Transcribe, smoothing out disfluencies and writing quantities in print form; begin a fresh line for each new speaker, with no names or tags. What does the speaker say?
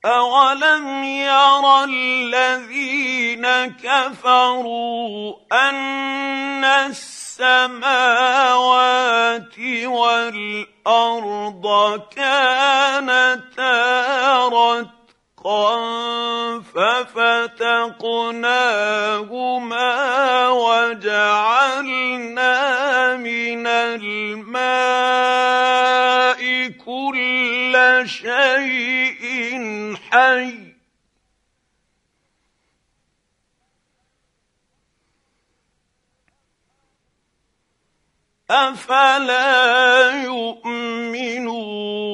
أَوَلَمْ يَرَ الَّذِينَ كَفَرُوا أَنَّ السَّمَاوَاتِ وَالْأَرْضَ كَانَتَا رَتْقًا فَفَتَقْنَاهُمَا وَجَعَلْنَا مِنَ الْمَاءِ كُلَّ شَيْءٍ حَيٍّ أَفَلَا يُؤْمِنُونَ